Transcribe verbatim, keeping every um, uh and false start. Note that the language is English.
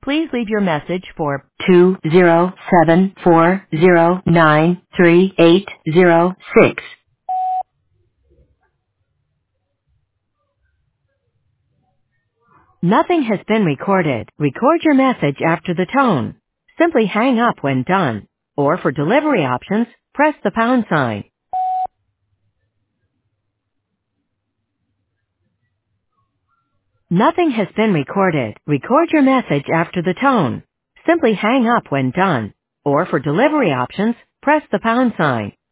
Please leave your message for two zero seven four zero nine three eight zero six. Nothing has been recorded. Record your message after the tone. Simply hang up when done. Or for delivery options, press the pound sign. Nothing has been recorded. Record your message after the tone. Simply hang up when done. Or for delivery options, press the pound sign.